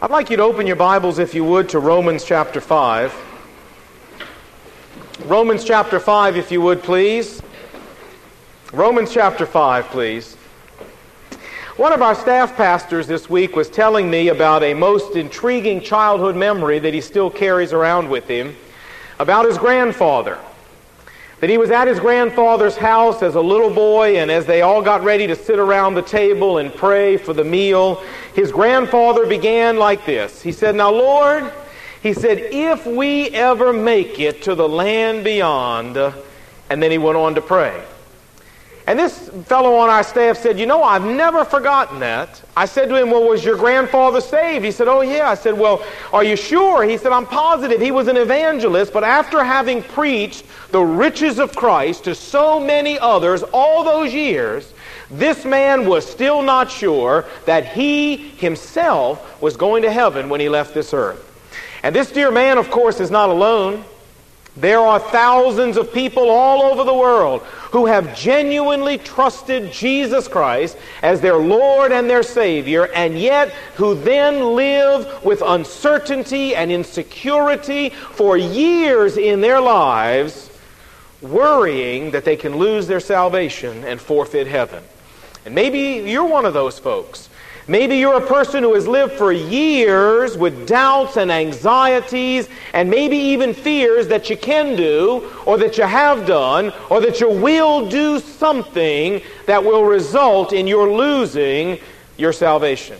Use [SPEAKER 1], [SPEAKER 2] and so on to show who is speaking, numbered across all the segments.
[SPEAKER 1] I'd like you to open your Bibles, if you would, to Romans chapter 5. Romans chapter 5, if you would, please. Romans chapter 5, please. One of our staff pastors this week was telling me about a most intriguing childhood memory that he still carries around with him about his grandfather. That he was at his grandfather's house as a little boy, and as they all got ready to sit around the table and pray for the meal, his grandfather began like this. He said, "Now, Lord," he said, "if we ever make it to the land beyond," and then he went on to pray. And this fellow on our staff said, "You know, I've never forgotten that." I said to him, "Well, was your grandfather saved?" He said, "Oh, yeah." I said, "Well, are you sure?" He said, "I'm positive. He was an evangelist, but after having preached the riches of Christ to so many others all those years, this man was still not sure that he himself was going to heaven when he left this earth." And this dear man, of course, is not alone. There are thousands of people all over the world who have genuinely trusted Jesus Christ as their Lord and their Savior, and yet who then live with uncertainty and insecurity for years in their lives, worrying that they can lose their salvation and forfeit heaven. And maybe you're one of those folks. Maybe you're a person who has lived for years with doubts and anxieties and maybe even fears that you can do or that you have done or that you will do something that will result in your losing your salvation.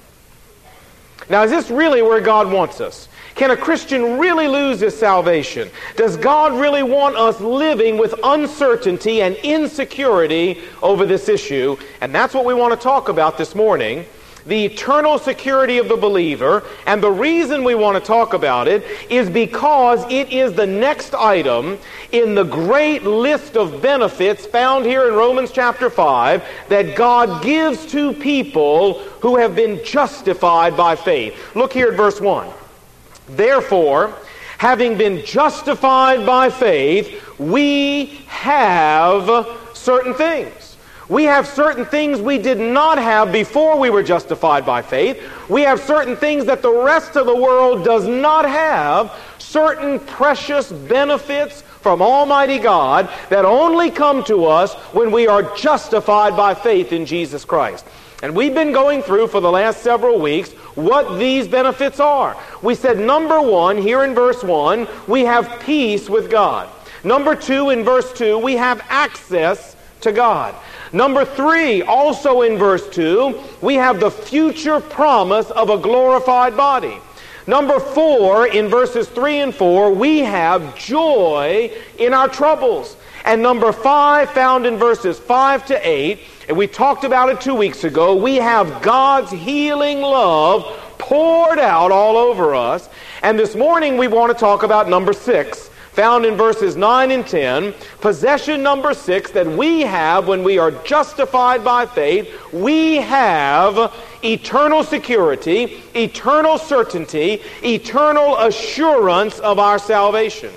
[SPEAKER 1] Now, is this really where God wants us? Can a Christian really lose his salvation? Does God really want us living with uncertainty and insecurity over this issue? And that's what we want to talk about this morning. The eternal security of the believer. And the reason we want to talk about it is because it is the next item in the great list of benefits found here in Romans chapter 5 that God gives to people who have been justified by faith. Look here at verse 1. "Therefore, having been justified by faith, we have certain things." We have certain things we did not have before we were justified by faith. We have certain things that the rest of the world does not have, certain precious benefits from Almighty God that only come to us when we are justified by faith in Jesus Christ. And we've been going through for the last several weeks what these benefits are. We said, number one, here in verse 1, we have peace with God. Number 2, in verse 2, we have access to God. Number 3, also in verse 2, we have the future promise of a glorified body. Number 4, in verses 3 and 4, we have joy in our troubles. And number 5, found in verses 5 to 8, and we talked about it 2 weeks ago, we have God's healing love poured out all over us. And this morning we want to talk about number 6, found in verses 9 and 10, possession number 6 that we have when we are justified by faith. We have eternal security, eternal certainty, eternal assurance of our salvation.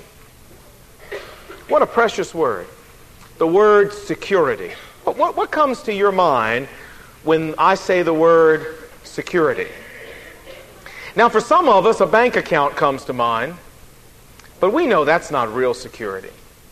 [SPEAKER 1] What a precious word, the word security. What comes to your mind when I say the word security? Now, for some of us, a bank account comes to mind. But we know that's not real security.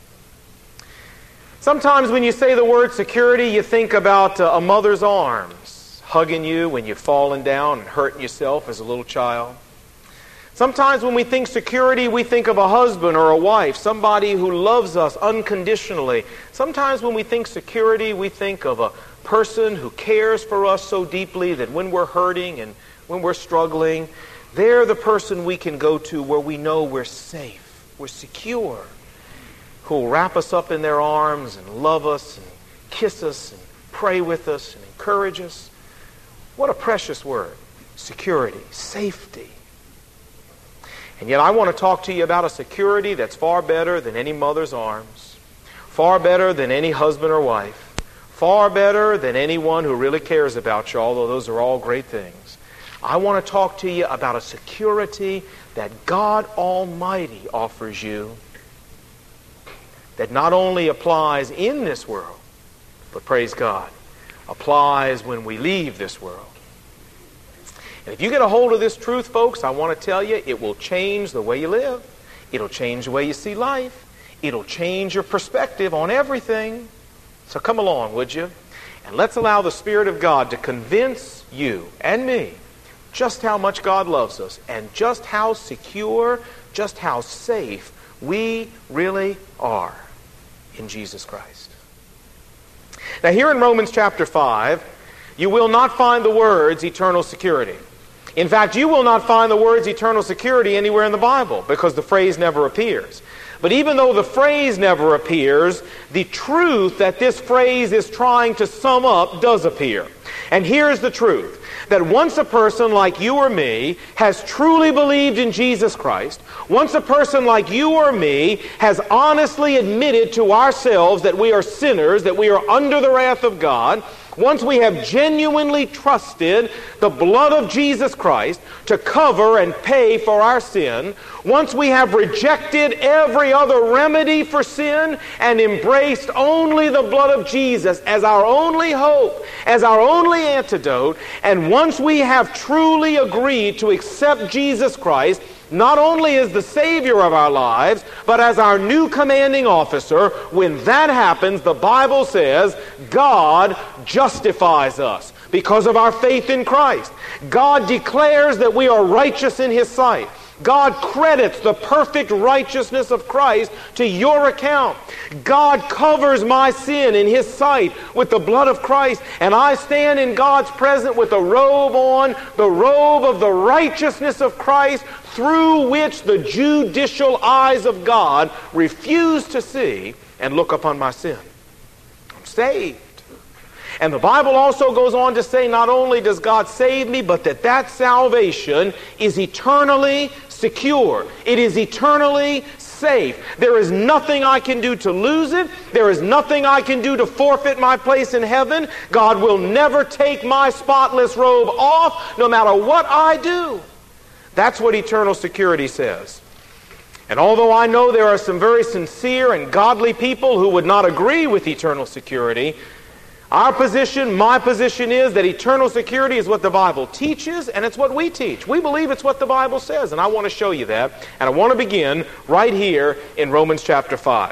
[SPEAKER 1] Sometimes when you say the word security, you think about a mother's arms hugging you when you've fallen down and hurting yourself as a little child. Sometimes when we think security, we think of a husband or a wife, somebody who loves us unconditionally. Sometimes when we think security, we think of a person who cares for us so deeply that when we're hurting and when we're struggling, they're the person we can go to where we know we're safe. We're secure, who will wrap us up in their arms and love us and kiss us and pray with us and encourage us. What a precious word. Security, safety. And yet I want to talk to you about a security that's far better than any mother's arms, far better than any husband or wife, far better than anyone who really cares about you, although those are all great things. I want to talk to you about a security that God Almighty offers you that not only applies in this world, but praise God, applies when we leave this world. And if you get a hold of this truth, folks, I want to tell you, it will change the way you live. It'll change the way you see life. It'll change your perspective on everything. So come along, would you? And let's allow the Spirit of God to convince you and me just how much God loves us and just how secure, just how safe we really are in Jesus Christ. Now here in Romans chapter 5, you will not find the words eternal security. In fact, you will not find the words eternal security anywhere in the Bible because the phrase never appears. But even though the phrase never appears, the truth that this phrase is trying to sum up does appear. And here's the truth. That once a person like you or me has truly believed in Jesus Christ, once a person like you or me has honestly admitted to ourselves that we are sinners, that we are under the wrath of God, once we have genuinely trusted the blood of Jesus Christ to cover and pay for our sin, once we have rejected every other remedy for sin and embraced only the blood of Jesus as our only hope, as our only antidote, and once we have truly agreed to accept Jesus Christ not only as the Savior of our lives, but as our new commanding officer, when that happens, the Bible says, God justifies us because of our faith in Christ. God declares that we are righteous in His sight. God credits the perfect righteousness of Christ to your account. God covers my sin in His sight with the blood of Christ, and I stand in God's presence with a robe on, the robe of the righteousness of Christ, through which the judicial eyes of God refuse to see and look upon my sin. I'm saved. And the Bible also goes on to say not only does God save me, but that salvation is eternally secure. It is eternally safe. There is nothing I can do to lose it. There is nothing I can do to forfeit my place in heaven. God will never take my spotless robe off, no matter what I do. That's what eternal security says. And although I know there are some very sincere and godly people who would not agree with eternal security, our position, my position is that eternal security is what the Bible teaches, and it's what we teach. We believe it's what the Bible says, and I want to show you that. And I want to begin right here in Romans chapter 5.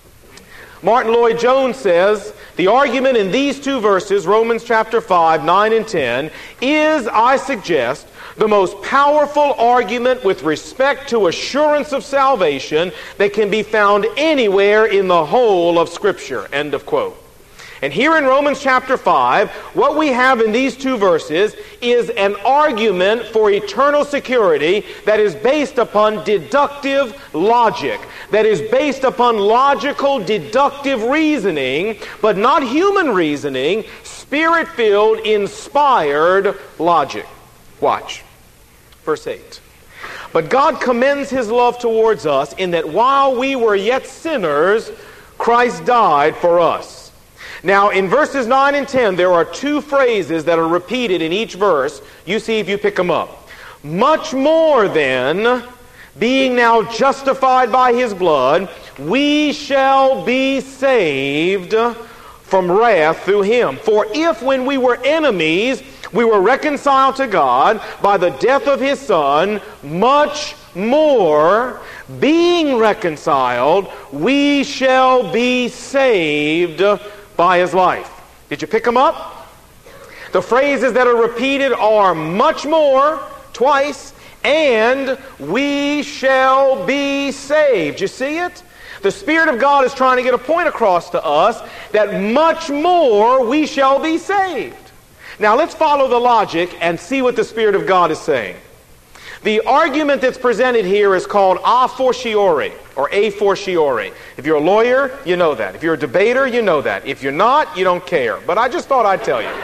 [SPEAKER 1] Martin Lloyd-Jones says, the argument in these two verses, Romans chapter 5, 9 and 10, is, I suggest, the most powerful argument with respect to assurance of salvation that can be found anywhere in the whole of Scripture. End of quote. And here in Romans chapter 5, what we have in these two verses is an argument for eternal security that is based upon deductive logic, that is based upon logical deductive reasoning, but not human reasoning, Spirit-filled, inspired logic. Watch. Verse 8. But God commends His love towards us in that while we were yet sinners, Christ died for us. Now, in verses 9 and 10, there are two phrases that are repeated in each verse. You see if you pick them up. Much more then, being now justified by His blood, we shall be saved from wrath through Him. For if when we were enemies, we were reconciled to God by the death of His Son, much more, being reconciled, we shall be saved by His life. Did you pick them up? The phrases that are repeated are much more, twice, and we shall be saved. You see it? The Spirit of God is trying to get a point across to us that much more we shall be saved. Now let's follow the logic and see what the Spirit of God is saying. The argument that's presented here is called a fortiori, or a fortiori. If you're a lawyer, you know that. If you're a debater, you know that. If you're not, you don't care. But I just thought I'd tell you.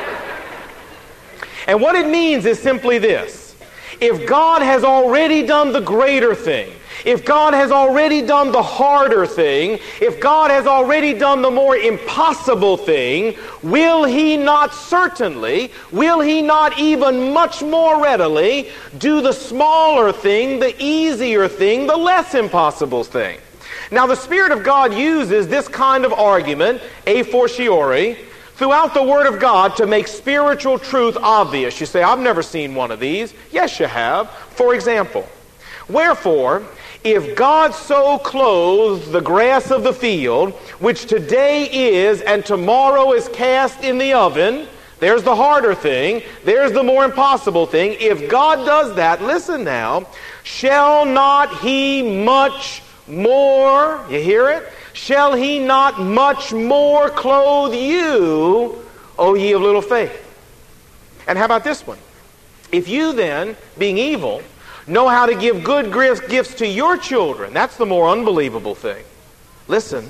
[SPEAKER 1] And what it means is simply this. If God has already done the greater thing, if God has already done the harder thing, if God has already done the more impossible thing, will He not certainly, will He not even much more readily do the smaller thing, the easier thing, the less impossible thing? Now the Spirit of God uses this kind of argument, a fortiori, throughout the Word of God to make spiritual truth obvious. You say, I've never seen one of these. Yes, you have. For example, wherefore, if God so clothes the grass of the field, which today is and tomorrow is cast in the oven, there's the harder thing, there's the more impossible thing. If God does that, listen now, shall not He much more, you hear it? Shall He not much more clothe you, O ye of little faith? And how about this one? If you then, being evil, know how to give good gifts to your children, that's the more unbelievable thing. Listen,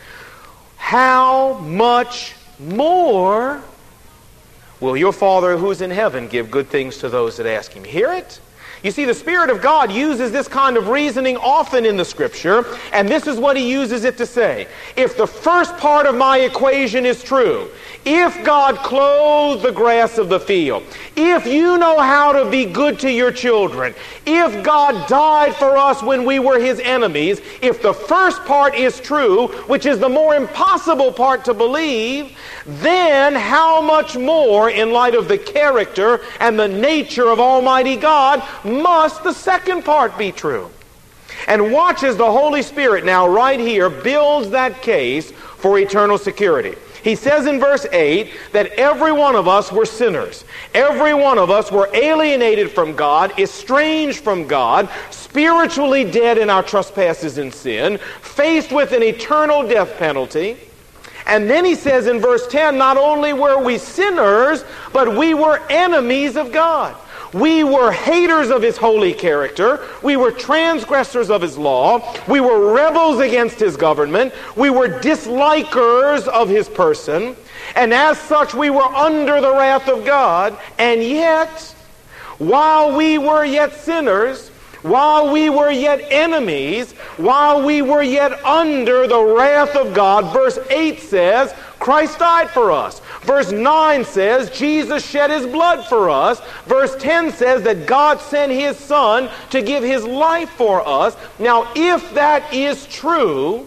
[SPEAKER 1] how much more will your Father who is in heaven give good things to those that ask Him? Hear it? You see, the Spirit of God uses this kind of reasoning often in the Scripture, and this is what He uses it to say. If the first part of my equation is true, if God clothes the grass of the field, if you know how to be good to your children, if God died for us when we were His enemies, if the first part is true, which is the more impossible part to believe, then how much more, in light of the character and the nature of Almighty God, must the second part be true? And watch as the Holy Spirit now right here builds that case for eternal security. He says in verse 8 that every one of us were sinners. Every one of us were alienated from God, estranged from God, spiritually dead in our trespasses and sin, faced with an eternal death penalty. And then he says in verse 10, not only were we sinners, but we were enemies of God. We were haters of His holy character. We were transgressors of His law. We were rebels against His government. We were dislikers of His person. And as such, we were under the wrath of God. And yet, while we were yet sinners, while we were yet enemies, while we were yet under the wrath of God, verse 8 says, Christ died for us. Verse 9 says, Jesus shed His blood for us. Verse 10 says that God sent His Son to give His life for us. Now, if that is true,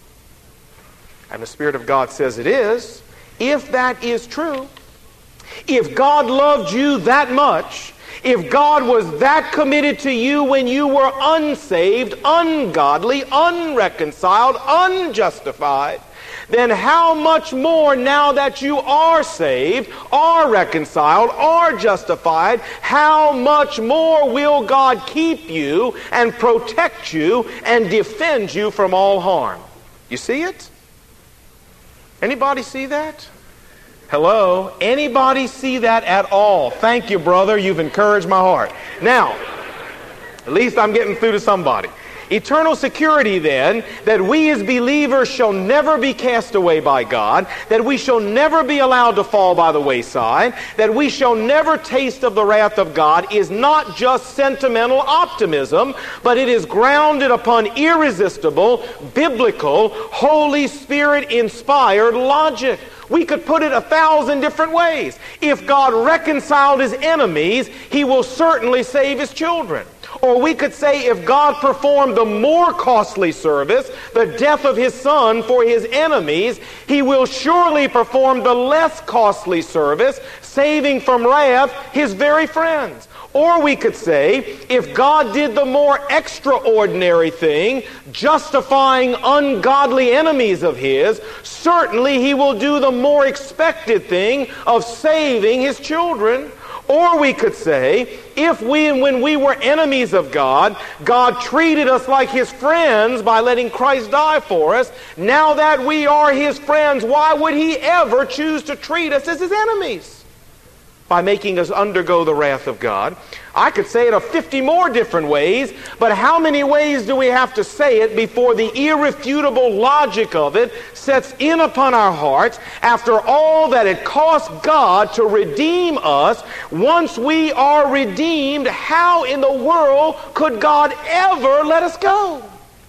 [SPEAKER 1] and the Spirit of God says it is, if that is true, if God loved you that much, if God was that committed to you when you were unsaved, ungodly, unreconciled, unjustified, then how much more now that you are saved, are reconciled, are justified, how much more will God keep you and protect you and defend you from all harm? You see it? Anybody see that? Hello? Anybody see that at all? Thank you, brother. You've encouraged my heart. Now, at least I'm getting through to somebody. Eternal security, then, that we as believers shall never be cast away by God, that we shall never be allowed to fall by the wayside, that we shall never taste of the wrath of God, is not just sentimental optimism, but it is grounded upon irresistible, biblical, Holy Spirit-inspired logic. We could put it 1,000 different ways. If God reconciled His enemies, He will certainly save His children. Or we could say if God performed the more costly service, the death of His Son for His enemies, He will surely perform the less costly service, saving from wrath His very friends. Or we could say, if God did the more extraordinary thing, justifying ungodly enemies of His, certainly He will do the more expected thing of saving His children. Or we could say, if when we were enemies of God, God treated us like His friends by letting Christ die for us, now that we are His friends, why would He ever choose to treat us as His enemies? By making us undergo the wrath of God. I could say it 50 more different ways, but how many ways do we have to say it before the irrefutable logic of it sets in upon our hearts after all that it cost God to redeem us? Once we are redeemed, how in the world could God ever let us go?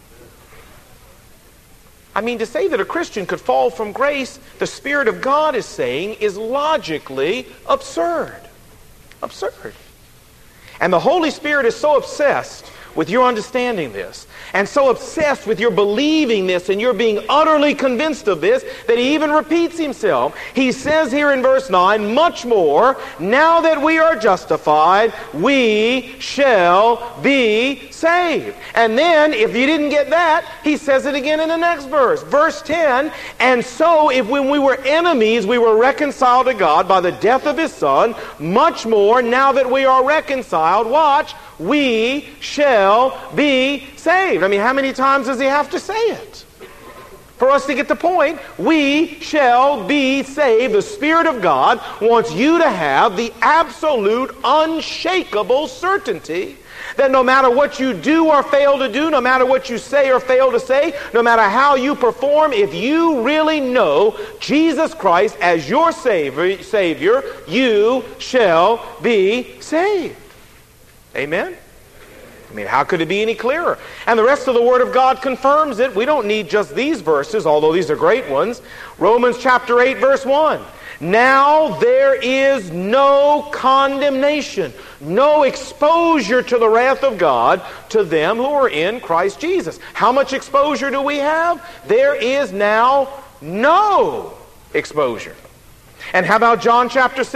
[SPEAKER 1] I mean, to say that a Christian could fall from grace, the Spirit of God is saying, is logically absurd. Absurd. And the Holy Spirit is so obsessed with your understanding this, and so obsessed with your believing this and your being utterly convinced of this, that he even repeats himself. He says here in verse 9, much more, now that we are justified, we shall be saved. And then, if you didn't get that, he says it again in the next verse. Verse 10, and so if when we were enemies, we were reconciled to God by the death of his Son, much more, now that we are reconciled, watch, we shall be saved. I mean, how many times does he have to say it? For us to get the point, we shall be saved. The Spirit of God wants you to have the absolute, unshakable certainty that no matter what you do or fail to do, no matter what you say or fail to say, no matter how you perform, if you really know Jesus Christ as your Savior, you shall be saved. Amen? I mean, how could it be any clearer? And the rest of the Word of God confirms it. We don't need just these verses, although these are great ones. Romans chapter 8, verse 1. Now there is no condemnation, no exposure to the wrath of God to them who are in Christ Jesus. How much exposure do we have? There is now no exposure. And how about John chapter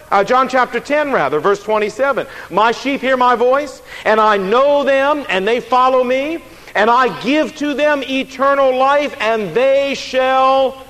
[SPEAKER 1] 10, verse 27. My sheep hear my voice, and I know them, and they follow me, and I give to them eternal life, and they shall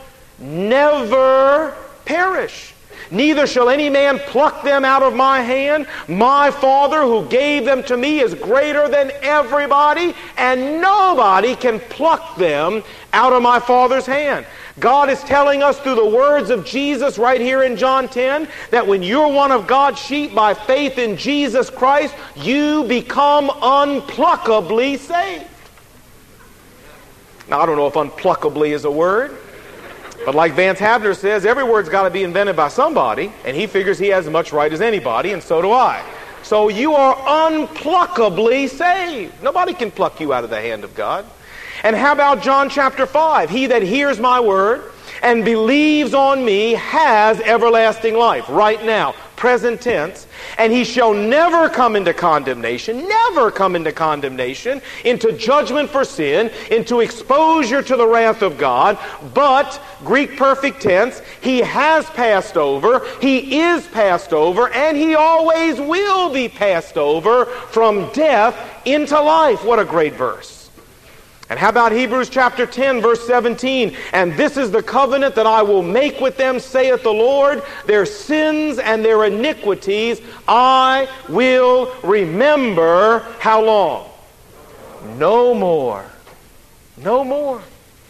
[SPEAKER 1] never perish. Neither shall any man pluck them out of my hand. My Father who gave them to me is greater than everybody, and nobody can pluck them out of my Father's hand. God is telling us through the words of Jesus right here in John 10 that when you're one of God's sheep by faith in Jesus Christ, you become unpluckably saved. Now, I don't know if unpluckably is a word, but like Vance Havner says, every word's got to be invented by somebody, and he figures he has as much right as anybody, and so do I. So you are unpluckably saved. Nobody can pluck you out of the hand of God. And how about John chapter 5? He that hears my word and believes on me has everlasting life. Right now, present tense. And he shall never come into condemnation, into judgment for sin, into exposure to the wrath of God. But, Greek perfect tense, he has passed over, he is passed over, and he always will be passed over from death into life. What a great verse. And how about Hebrews chapter 10, verse 17? And this is the covenant that I will make with them, saith the Lord. Their sins and their iniquities I will remember. How long? No more. No more.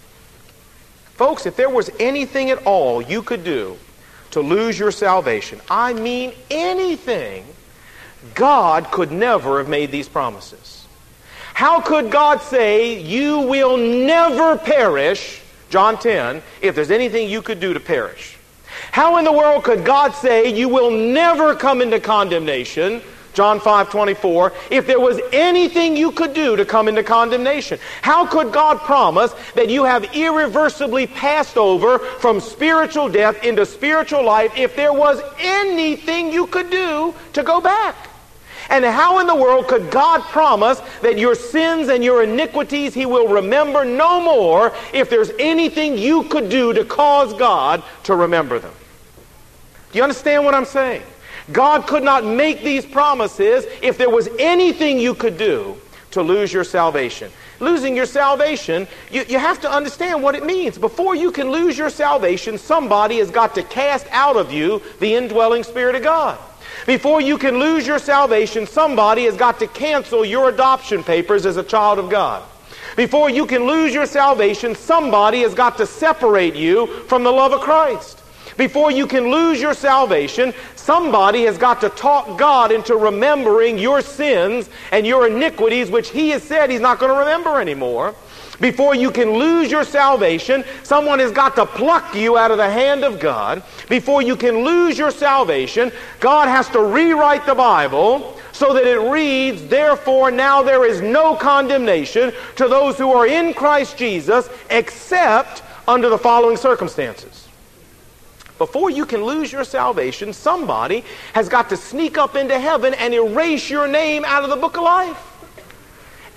[SPEAKER 1] Folks, if there was anything at all you could do to lose your salvation, I mean anything, God could never have made these promises. How could God say, you will never perish, John 10, if there's anything you could do to perish? How in the world could God say, you will never come into condemnation, John 5:24, if there was anything you could do to come into condemnation? How could God promise that you have irreversibly passed over from spiritual death into spiritual life if there was anything you could do to go back? And how in the world could God promise that your sins and your iniquities he will remember no more if there's anything you could do to cause God to remember them? Do you understand what I'm saying? God could not make these promises if there was anything you could do to lose your salvation. Losing your salvation, you have to understand what it means. Before you can lose your salvation, somebody has got to cast out of you the indwelling Spirit of God. Before you can lose your salvation, somebody has got to cancel your adoption papers as a child of God. Before you can lose your salvation, somebody has got to separate you from the love of Christ. Before you can lose your salvation, somebody has got to talk God into remembering your sins and your iniquities, which he has said he's not going to remember anymore. Before you can lose your salvation, someone has got to pluck you out of the hand of God. Before you can lose your salvation, God has to rewrite the Bible so that it reads, therefore now there is no condemnation to those who are in Christ Jesus except under the following circumstances. Before you can lose your salvation, somebody has got to sneak up into heaven and erase your name out of the book of life.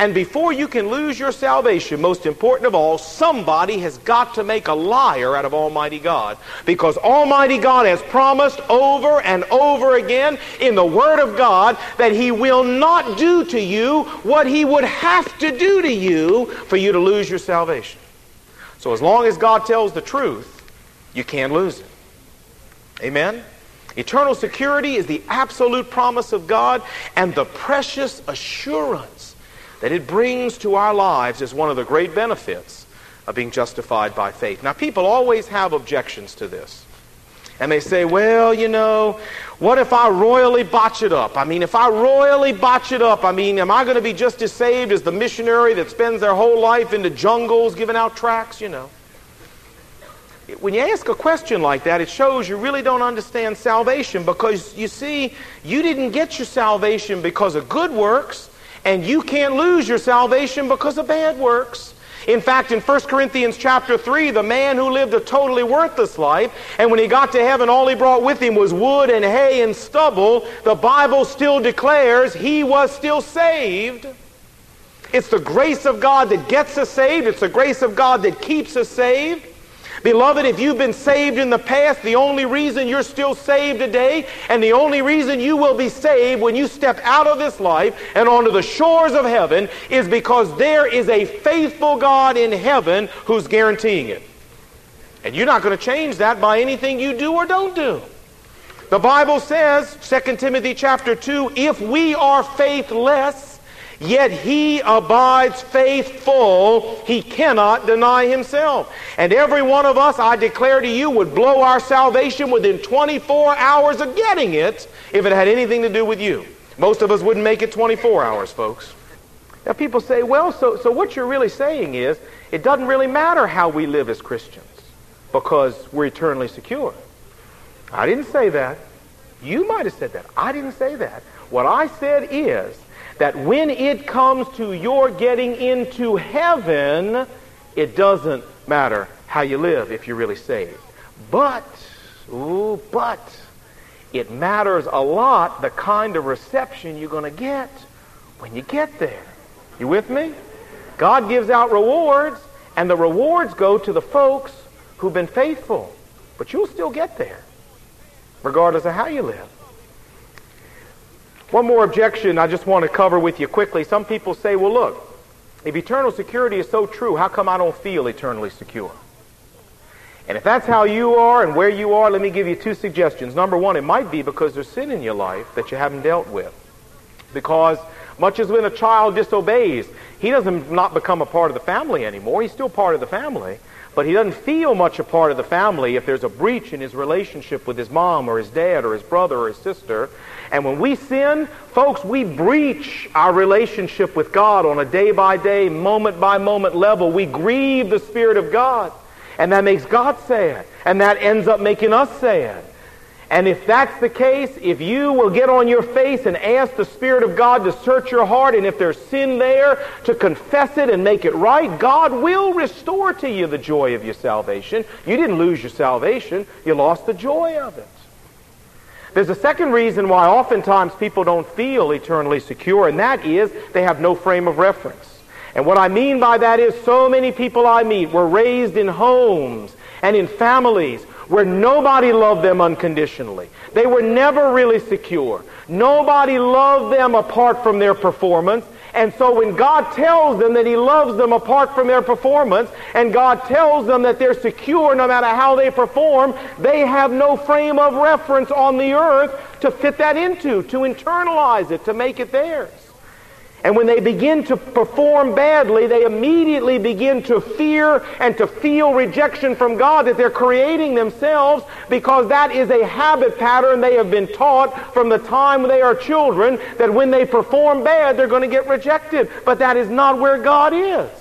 [SPEAKER 1] And before you can lose your salvation, most important of all, somebody has got to make a liar out of Almighty God. Because Almighty God has promised over and over again in the Word of God that He will not do to you what He would have to do to you for you to lose your salvation. So as long as God tells the truth, you can't lose it. Amen? Eternal security is the absolute promise of God, and the precious assurance that it brings to our lives is one of the great benefits of being justified by faith. Now, people always have objections to this. And they say, well, you know, what if I royally botch it up? I mean, if I royally botch it up, I mean, am I going to be just as saved as the missionary that spends their whole life in the jungles giving out tracts, you know? When you ask a question like that, it shows you really don't understand salvation, because, you see, you didn't get your salvation because of good works, and you can't lose your salvation because of bad works. In fact, in 1 Corinthians chapter 3, the man who lived a totally worthless life, and when he got to heaven, all he brought with him was wood and hay and stubble, the Bible still declares he was still saved. It's the grace of God that gets us saved. It's the grace of God that keeps us saved. Beloved, if you've been saved in the past, the only reason you're still saved today, and the only reason you will be saved when you step out of this life and onto the shores of heaven, is because there is a faithful God in heaven who's guaranteeing it. And you're not going to change that by anything you do or don't do. The Bible says, 2 Timothy chapter 2, if we are faithless, yet He abides faithful, He cannot deny Himself. And every one of us, I declare to you, would blow our salvation within 24 hours of getting it if it had anything to do with you. Most of us wouldn't make it 24 hours, folks. Now people say, well, so what you're really saying is, it doesn't really matter how we live as Christians, because we're eternally secure. I didn't say that. You might have said that. I didn't say that. What I said is, that when it comes to your getting into heaven, it doesn't matter how you live if you're really saved. But it matters a lot the kind of reception you're going to get when you get there. You with me? God gives out rewards, and the rewards go to the folks who've been faithful. But you'll still get there, regardless of how you live. One more objection I just want to cover with you quickly. Some people say, well, look, if eternal security is so true, how come I don't feel eternally secure? And if that's how you are and where you are, let me give you two suggestions. Number one, it might be because there's sin in your life that you haven't dealt with. Because much as when a child disobeys, he doesn't not become a part of the family anymore. He's still part of the family. But he doesn't feel much a part of the family if there's a breach in his relationship with his mom or his dad or his brother or his sister. And when we sin, folks, we breach our relationship with God on a day-by-day, moment-by-moment level. We grieve the Spirit of God. And that makes God sad. And that ends up making us sad. And if that's the case, if you will get on your face and ask the Spirit of God to search your heart, and if there's sin there, to confess it and make it right, God will restore to you the joy of your salvation. You didn't lose your salvation. You lost the joy of it. There's a second reason why oftentimes people don't feel eternally secure, and that is they have no frame of reference. And what I mean by that is so many people I meet were raised in homes and in families where nobody loved them unconditionally. They were never really secure. Nobody loved them apart from their performance. And so when God tells them that He loves them apart from their performance, and God tells them that they're secure no matter how they perform, they have no frame of reference on the earth to fit that into, to internalize it, to make it theirs. And when they begin to perform badly, they immediately begin to fear and to feel rejection from God that they're creating themselves, because that is a habit pattern they have been taught from the time they are children, that when they perform bad, they're going to get rejected. But that is not where God is.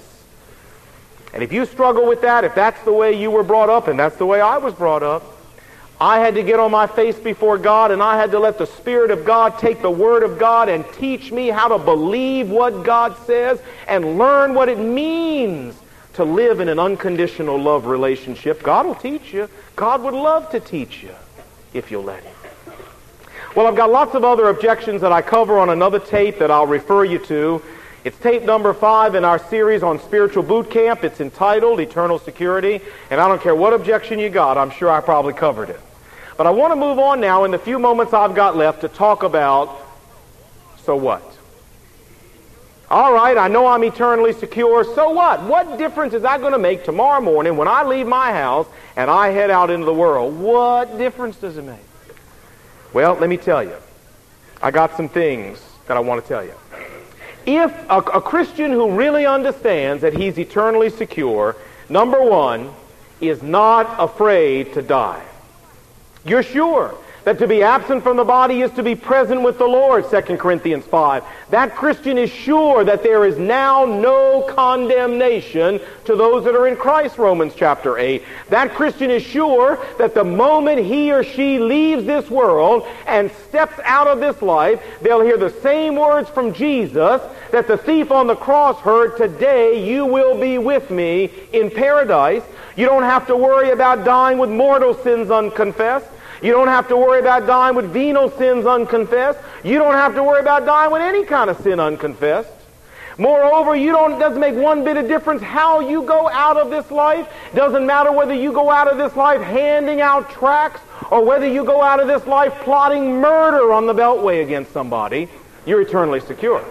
[SPEAKER 1] And if you struggle with that, if that's the way you were brought up, and that's the way I was brought up, I had to get on my face before God, and I had to let the Spirit of God take the Word of God and teach me how to believe what God says and learn what it means to live in an unconditional love relationship. God will teach you. God would love to teach you if you'll let Him. Well, I've got lots of other objections that I cover on another tape that I'll refer you to. It's tape number 5 in our series on spiritual boot camp. It's entitled Eternal Security, and I don't care what objection you got, I'm sure I probably covered it. But I want to move on now in the few moments I've got left to talk about, so what? All right, I know I'm eternally secure, so what? What difference is that going to make tomorrow morning when I leave my house and I head out into the world? What difference does it make? Well, let me tell you. I got some things that I want to tell you. If a Christian who really understands that he's eternally secure, number one, is not afraid to die. You're sure that to be absent from the body is to be present with the Lord, 2 Corinthians 5. That Christian is sure that there is now no condemnation to those that are in Christ, Romans chapter 8. That Christian is sure that the moment he or she leaves this world and steps out of this life, they'll hear the same words from Jesus that the thief on the cross heard, "Today you will be with me in paradise." You don't have to worry about dying with mortal sins unconfessed. You don't have to worry about dying with venial sins unconfessed. You don't have to worry about dying with any kind of sin unconfessed. Moreover, it doesn't make one bit of difference how you go out of this life. Doesn't matter whether you go out of this life handing out tracts or whether you go out of this life plotting murder on the Beltway against somebody. You're eternally secure.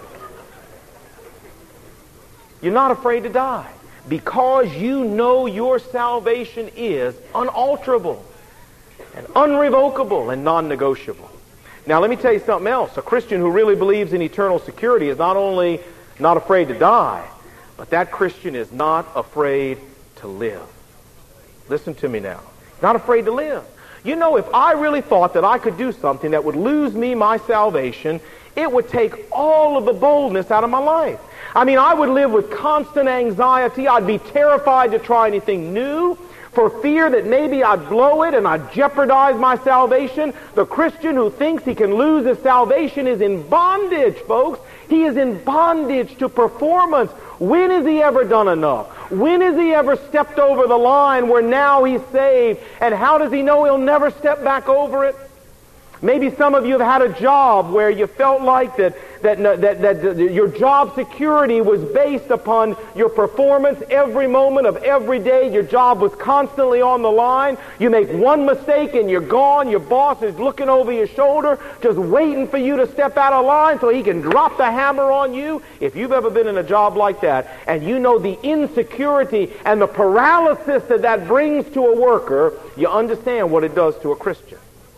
[SPEAKER 1] You're not afraid to die because you know your salvation is unalterable and unrevocable and non-negotiable. Now let me tell you something else. A Christian who really believes in eternal security is not only not afraid to die, but that Christian is not afraid to live. Listen to me now. Not afraid to live. You know, if I really thought that I could do something that would lose me my salvation, it would take all of the boldness out of my life. I mean, I would live with constant anxiety. I'd be terrified to try anything new, for fear that maybe I'd blow it and I'd jeopardize my salvation. The Christian who thinks he can lose his salvation is in bondage, folks. He is in bondage to performance. When has he ever done enough? When has he ever stepped over the line where now he's saved? And how does he know he'll never step back over it? Maybe some of you have had a job where you felt like that your job security was based upon your performance every moment of every day. Your job was constantly on the line. You make one mistake and you're gone. Your boss is looking over your shoulder, just waiting for you to step out of line so he can drop the hammer on you. If you've ever been in a job like that, and you know the insecurity and the paralysis that brings to a worker, you understand what it does to a Christian.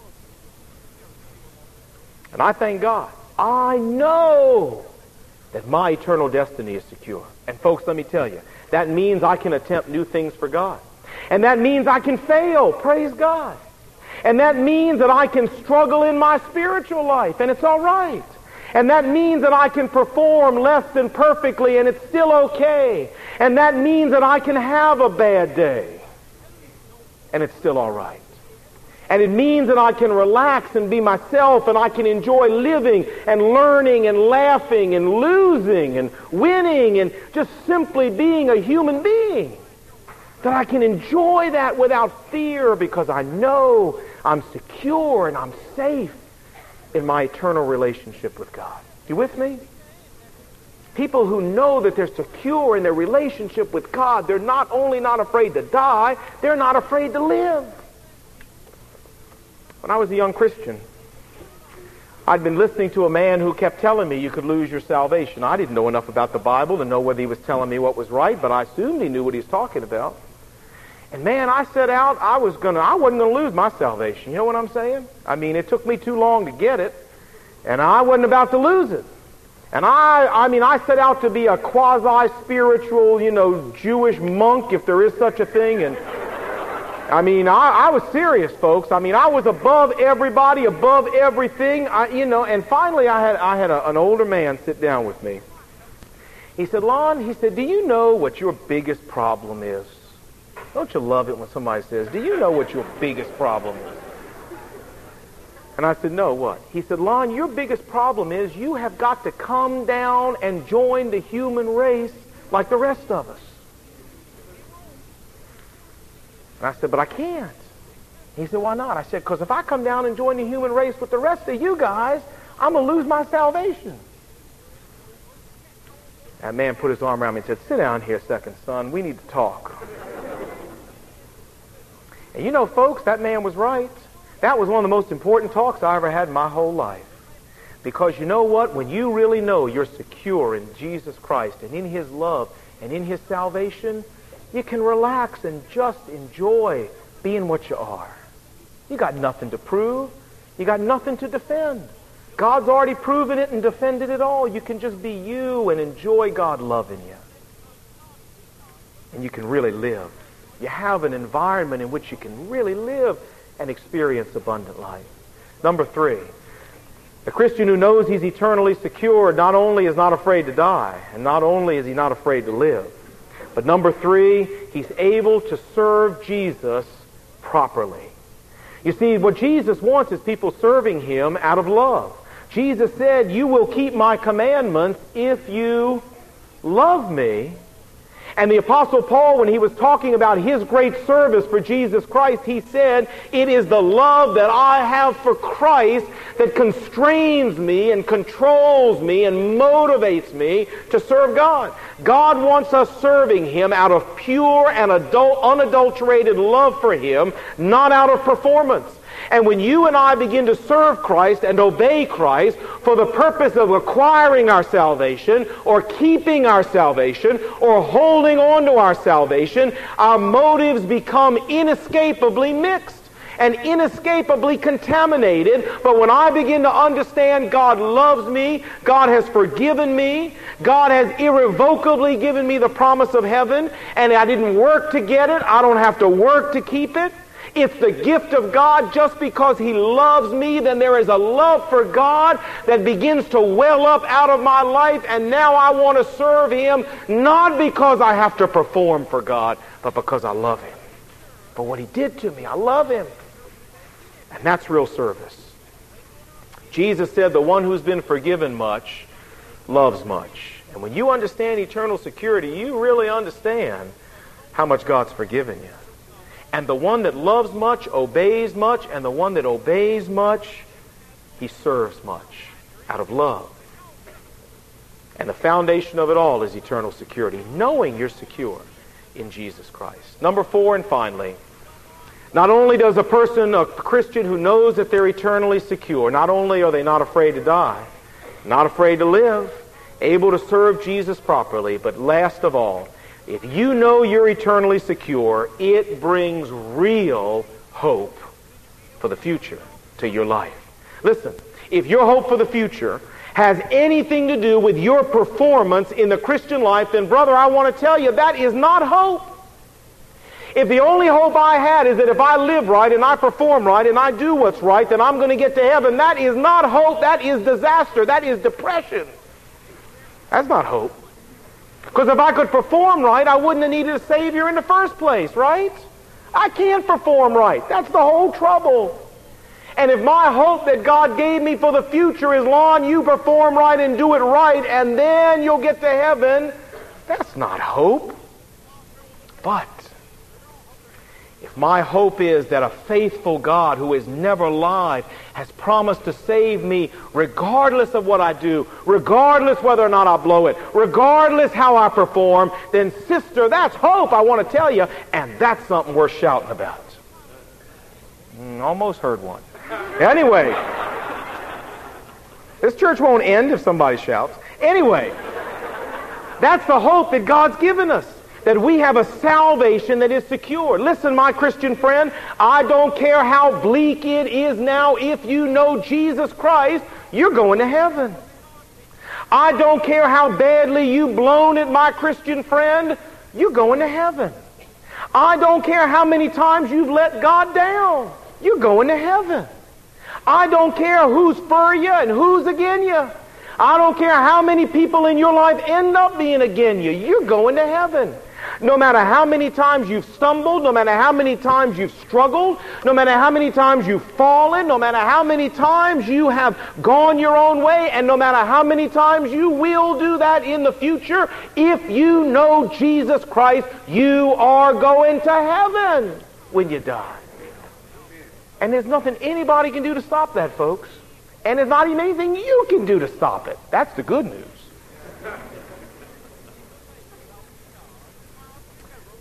[SPEAKER 1] And I thank God. I know that my eternal destiny is secure. And folks, let me tell you, that means I can attempt new things for God. And that means I can fail. Praise God. And that means that I can struggle in my spiritual life, and it's all right. And that means that I can perform less than perfectly, and it's still okay. And that means that I can have a bad day, and it's still all right. And it means that I can relax and be myself, and I can enjoy living and learning and laughing and losing and winning and just simply being a human being. That I can enjoy that without fear because I know I'm secure and I'm safe in my eternal relationship with God. You with me? People who know that they're secure in their relationship with God, they're not only not afraid to die, they're not afraid to live. When I was a young Christian, I'd been listening to a man who kept telling me you could lose your salvation. I didn't know enough about the Bible to know whether he was telling me what was right, but I assumed he knew what he was talking about. And man, I set out, I wasn't going to lose my salvation. You know what I'm saying? I mean, it took me too long to get it, and I wasn't about to lose it. And I set out to be a quasi-spiritual, Jewish monk, if there is such a thing, and I was serious, folks. I was above everybody, above everything, and finally I had an older man sit down with me. He said, Lon, do you know what your biggest problem is? Don't you love it when somebody says, do you know what your biggest problem is? And I said, no, what? He said, Lon, your biggest problem is you have got to come down and join the human race like the rest of us. And I said, but I can't. He said, why not? I said, because if I come down and join the human race with the rest of you guys, I'm going to lose my salvation. That man put his arm around me and said, "Sit down here a second, son. We need to talk." And you know, folks, that man was right. That was one of the most important talks I ever had in my whole life. Because you know what? When you really know you're secure in Jesus Christ and in His love and in His salvation, you can relax and just enjoy being what you are. You got nothing to prove. You got nothing to defend. God's already proven it and defended it all. You can just be you and enjoy God loving you. And you can really live. You have an environment in which you can really live and experience abundant life. Number 3, the Christian who knows he's eternally secure not only is not afraid to die, and not only is he not afraid to live, but number 3, he's able to serve Jesus properly. You see, what Jesus wants is people serving Him out of love. Jesus said, "You will keep my commandments if you love me." And the Apostle Paul, when he was talking about his great service for Jesus Christ, he said, "It is the love that I have for Christ that constrains me and controls me and motivates me to serve God." God wants us serving Him out of pure and unadulterated love for Him, not out of performance. And when you and I begin to serve Christ and obey Christ for the purpose of acquiring our salvation or keeping our salvation or holding on to our salvation, our motives become inescapably mixed and inescapably contaminated. But when I begin to understand God loves me, God has forgiven me, God has irrevocably given me the promise of heaven, and I didn't work to get it, I don't have to work to keep it. It's the gift of God. Just because He loves me, then there is a love for God that begins to well up out of my life, and now I want to serve Him, not because I have to perform for God, but because I love Him. For what He did to me, I love Him. And that's real service. Jesus said, "The one who's been forgiven much loves much." And when you understand eternal security, you really understand how much God's forgiven you. And the one that loves much obeys much, and the one that obeys much, he serves much out of love. And the foundation of it all is eternal security, knowing you're secure in Jesus Christ. Number 4, and finally, not only does a person, a Christian who knows that they're eternally secure, not only are they not afraid to die, not afraid to live, able to serve Jesus properly, but last of all, if you know you're eternally secure, it brings real hope for the future to your life. Listen, if your hope for the future has anything to do with your performance in the Christian life, then brother, I want to tell you, that is not hope. If the only hope I had is that if I live right and I perform right and I do what's right, then I'm going to get to heaven, that is not hope. That is disaster. That is depression. That's not hope. Because if I could perform right, I wouldn't have needed a Savior in the first place, right? I can't perform right. That's the whole trouble. And if my hope that God gave me for the future is, Lon, you perform right and do it right, and then you'll get to heaven, that's not hope. But if my hope is that a faithful God who has never lied has promised to save me regardless of what I do, regardless whether or not I blow it, regardless how I perform, then sister, that's hope, I want to tell you, and that's something worth shouting about. Almost heard one. Anyway, this church won't end if somebody shouts. Anyway, that's the hope that God's given us. That we have a salvation that is secure. Listen, my Christian friend, I don't care how bleak it is now. If you know Jesus Christ, you're going to heaven. I don't care how badly you've blown it, my Christian friend, you're going to heaven. I don't care how many times you've let God down, you're going to heaven. I don't care who's for you and who's against you. I don't care how many people in your life end up being against you, you're going to heaven. No matter how many times you've stumbled, no matter how many times you've struggled, no matter how many times you've fallen, no matter how many times you have gone your own way, and no matter how many times you will do that in the future, if you know Jesus Christ, you are going to heaven when you die. And there's nothing anybody can do to stop that, folks. And there's not even anything you can do to stop it. That's the good news.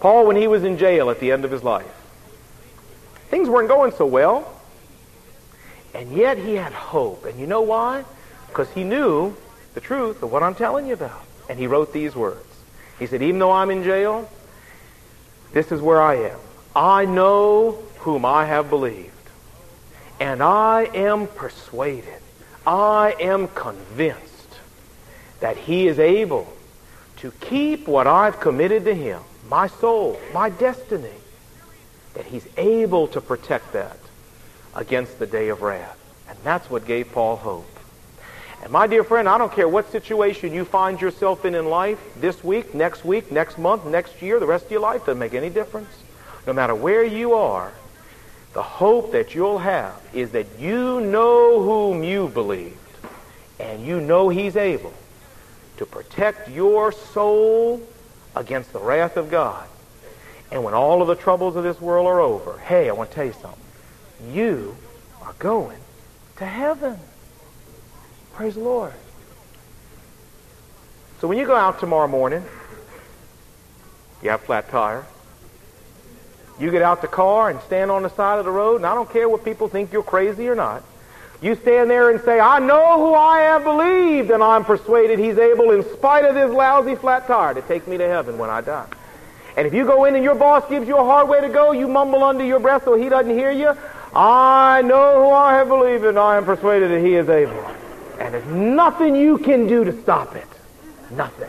[SPEAKER 1] Paul, when he was in jail at the end of his life, things weren't going so well, and yet he had hope. And you know why? Because he knew the truth of what I'm telling you about. And he wrote these words. He said, even though I'm in jail, this is where I am. I know whom I have believed, and I am persuaded, I am convinced that he is able to keep what I've committed to him, my soul, my destiny, that he's able to protect that against the day of wrath. And that's what gave Paul hope. And my dear friend, I don't care what situation you find yourself in life this week, next month, next year, the rest of your life, doesn't make any difference. No matter where you are, the hope that you'll have is that you know whom you believed, and you know he's able to protect your soul against the wrath of God. And when all of the troubles of this world are over, hey, I want to tell you something. You are going to heaven. Praise the Lord. So when you go out tomorrow morning, you have a flat tire. You get out the car and stand on the side of the road, and I don't care what people think you're crazy or not. You stand there and say, I know who I have believed, and I'm persuaded he's able, in spite of this lousy flat tire, to take me to heaven when I die. And if you go in and your boss gives you a hard way to go, you mumble under your breath so he doesn't hear you, I know who I have believed, and I am persuaded that he is able. And there's nothing you can do to stop it. Nothing.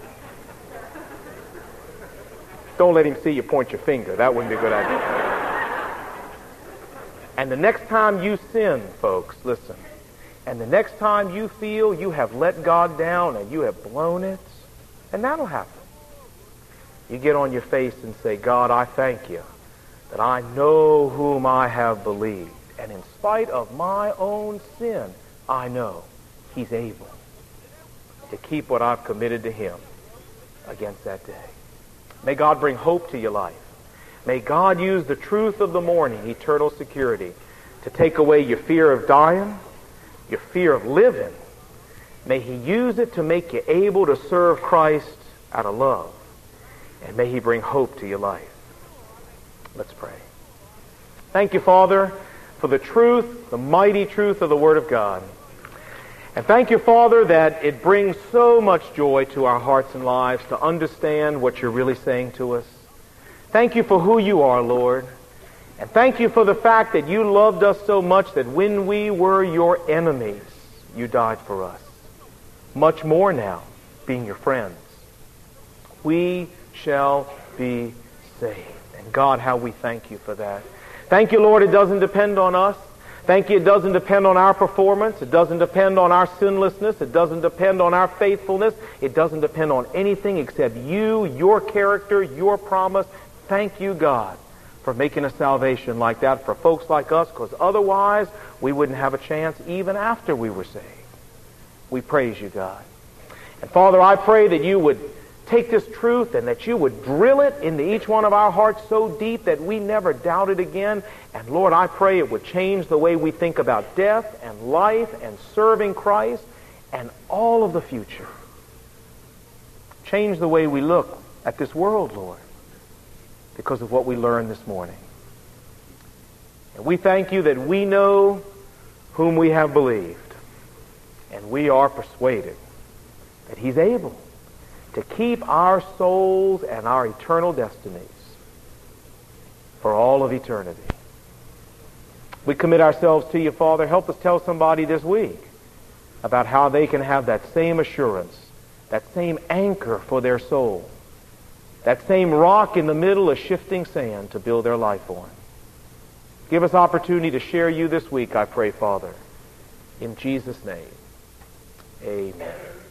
[SPEAKER 1] Don't let him see you point your finger. That wouldn't be a good idea. And the next time you sin, folks, listen. And the next time you feel you have let God down and you have blown it, and that'll happen. You get on your face and say, God, I thank you that I know whom I have believed. And in spite of my own sin, I know he's able to keep what I've committed to him against that day. May God bring hope to your life. May God use the truth of the morning, eternal security, to take away your fear of dying, your fear of living. May he use it to make you able to serve Christ out of love. And may he bring hope to your life. Let's pray. Thank you, Father, for the truth, the mighty truth of the Word of God. And thank you, Father, that it brings so much joy to our hearts and lives to understand what you're really saying to us. Thank you for who you are, Lord. And thank you for the fact that you loved us so much that when we were your enemies, you died for us. Much more now, being your friends. We shall be saved. And God, how we thank you for that. Thank you, Lord, it doesn't depend on us. Thank you, it doesn't depend on our performance. It doesn't depend on our sinlessness. It doesn't depend on our faithfulness. It doesn't depend on anything except you, your character, your promise. Thank you, God, for making a salvation like that for folks like us, because otherwise we wouldn't have a chance even after we were saved. We praise you, God. And Father, I pray that you would take this truth and that you would drill it into each one of our hearts so deep that we never doubt it again. And Lord, I pray it would change the way we think about death and life and serving Christ and all of the future. Change the way we look at this world, Lord, because of what we learned this morning. And we thank you that we know whom we have believed, and we are persuaded that he's able to keep our souls and our eternal destinies for all of eternity. We commit ourselves to you, Father. Help us tell somebody this week about how they can have that same assurance, that same anchor for their soul, that same rock in the middle of shifting sand to build their life on. Give us opportunity to share you this week, I pray, Father. In Jesus' name, amen.